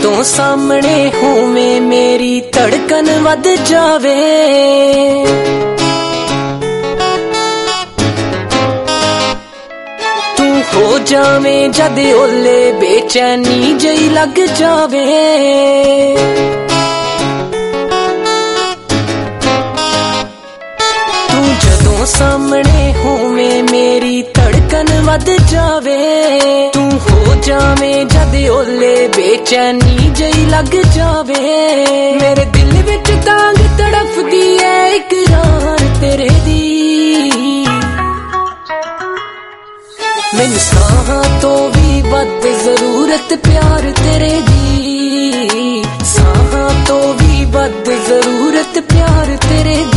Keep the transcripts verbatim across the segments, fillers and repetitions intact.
ਜਦੋਂ ਸਾਹਮਣੇ ਹੋਵੇਂ ਮੇਰੀ ਧੜਕਨ ਵੱਧ ਜਾਵੇ, ਤੂੰ ਹੋ ਜਾਵੇਂ ਜਦ ਓਲੇ ਬੇਚੈਨੀ ਜਿਹੀ ਲੱਗ ਜਾਵੇ। ਤੂੰ ਜਦੋਂ ਸਾਹਮਣੇ ਹੋਵੇਂ ਮੇਰੀ ਧੜਕਨ ਵੱਧ ਜਾਵੇ, ਤੂੰ ਹੋ ਜਾਵੇਂ ਜਦ ਓਲੇ ਬੇਚੈਨੀ ਜਿਹੀ ਲੱਗ ਜਾਵੇ। ਮੇਰੇ ਦਿਲ ਵਿੱਚ ਤਾਂਗ ਤੜਫਦੀ ਐ ਇਕਰਾਰ ਤੇਰੇ ਦੀ, ਮੈਨੂੰ ਸਾਹਾਂ ਤੋਂ ਵੀ ਵੱਧ ਜ਼ਰੂਰਤ ਪਿਆਰ ਤੇਰੇ ਦੀ, ਸਾਹਾਂ ਤੋਂ ਵੀ ਵੱਧ ਜ਼ਰੂਰਤ ਪਿਆਰ ਤੇਰੇ ਦੀ।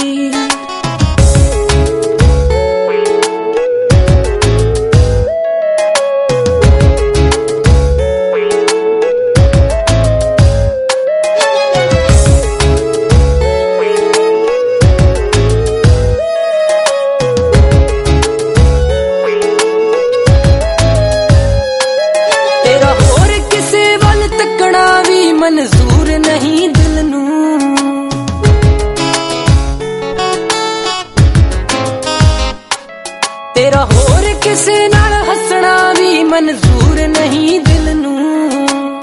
ਮਨਜ਼ੂਰ ਨਹੀਂ ਦਿਲ ਨੂੰ, ਤੇਰਾ ਹੋਰ ਕਿਸੇ ਨਾਲ ਹੱਸਣਾ ਵੀ ਮਨਜ਼ੂਰ ਨਹੀਂ ਦਿਲ ਨੂੰ।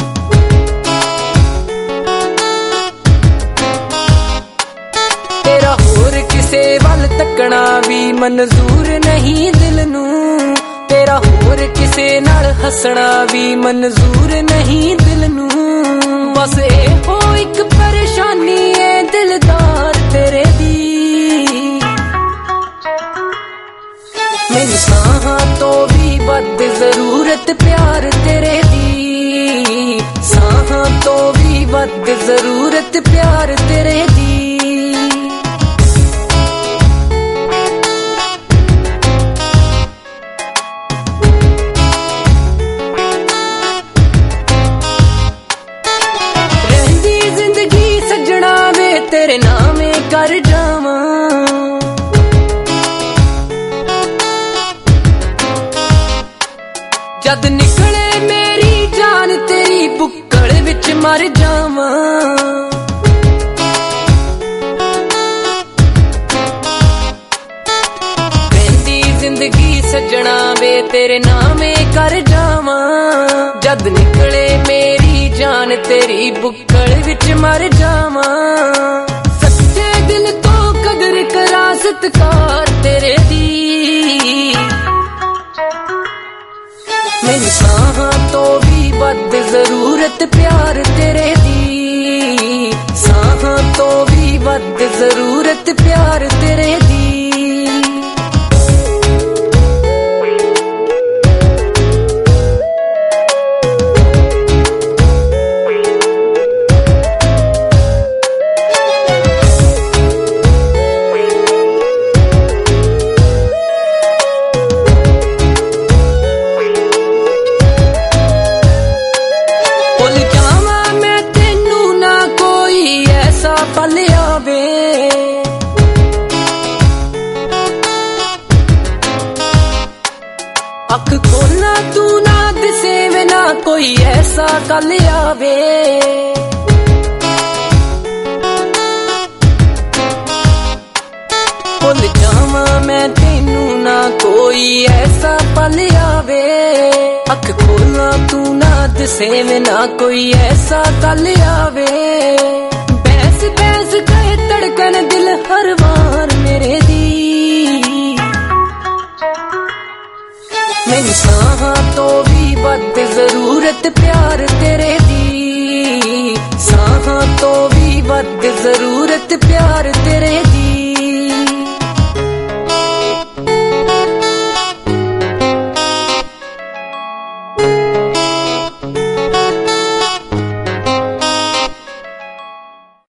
ਤੇਰਾ ਹੋਰ ਕਿਸੇ ਵੱਲ ਤੱਕਣਾ ਵੀ ਮਨਜ਼ੂਰ ਨਹੀਂ ਦਿਲ ਨੂੰ, ਤੇਰਾ ਹੋਰ ਕਿਸੇ ਨਾਲ ਹੱਸਣਾ ਵੀ ਮਨਜ਼ੂਰ ਨਹੀਂ ਦਿਲ ਨੂੰ। ਬਸ ਇਹੋ ਇੱਕ ਪਰੇਸ਼ਾਨੀ ਏ ਦਿਲਦਾਰ ਤੇਰੇ ਦੀ, ਮੈਨੂੰ ਸਾਹਾਂ ਤੋਂ ਵੀ ਵੱਧ ਜ਼ਰੂਰਤ ਪਿਆਰ ਤੇਰੇ ਦੀ, ਸਾਹਾਂ ਤੋਂ ਵੀ ਵੱਧ ਜ਼ਰੂਰਤ ਪਿਆਰ ਤੇਰੇ ਦੀ। ਤੇਰੇ ਨਾਮੇ ਕਰ ਜਾਵਾਂ, ਜਦ ਨਿਕਲੇ ਮੇਰੀ ਜਾਨ ਤੇਰੀ ਬੁੱਕਲ ਵਿੱਚ ਮਰ ਜਾਵਾਂ। ਰਹਿੰਦੀ ਜ਼ਿੰਦਗੀ ਸੱਜਣਾ ਵੇ ਤੇਰੇ ਨਾਮੇ ਕਰ ਜਾਵਾਂ, ਜਦ ਨਿਕਲੇ ਮੇਰੀ ਜਾਨ ਤੇਰੀ ਬੁੱਕਲ ਵਿੱਚ ਮਰ ਜਾਵਾਂ। ਸੱਚੇ ਦਿਲ ਤੋਂ ਕਦਰ ਕਰਾਂ ਸਤਿਕਾਰ ਤੇਰੇ ਦੀ, ਮੈਨੂੰ ਸਾਹਾਂ ਤੋਂ ਵੀ ਵੱਧ ਜ਼ਰੂਰਤ ਪਿਆਰ ਤੇਰੇ ਦੀ, ਸਾਹਾਂ ਤੋਂ ਵੀ ਵੱਧ ਜ਼ਰੂਰਤ ਪਿਆਰ ਤੇਰੇ ਦੀ। ਪਲ ਆਵੇ ਅੱਖ ਖੋਲ੍ਹਾਂ ਤੂੰ ਨਾ ਦਿਸੇ ਵੇ ਨਾ ਕੋਈ ਐਸਾ ਕੱਲ ਆਵੇ। ਭੁੱਲ ਜਾਵਾਂ ਮੈਂ ਤੈਨੂੰ ਨਾ ਕੋਈ ਐਸਾ ਪਲ ਆਵੇ, ਅੱਖ ਖੋਲ੍ਹਾਂ ਤੂੰ ਨਾ ਦਿਸੇ ਵੇ ਨਾ ਕੋਈ ਐਸਾ ਕੱਲ ਆਵੇ। ਬੈਸ ਗਏ ਧੜਕਨ ਦਿਲ ਹਰ ਵਾਰ ਮੇਰੇ ਦੀ, ਮੈਨੂੰ ਸਾਹਾਂ ਤੋਂ ਵੀ ਵੱਧ ਜ਼ਰੂਰਤ ਪਿਆਰ ਤੇਰੇ ਦੀ, ਸਾਹਾਂ ਤੋਂ ਵੀ ਵੱਧ ਜ਼ਰੂਰਤ ਪਿਆਰ ਤੇਰੇ ਦੀ।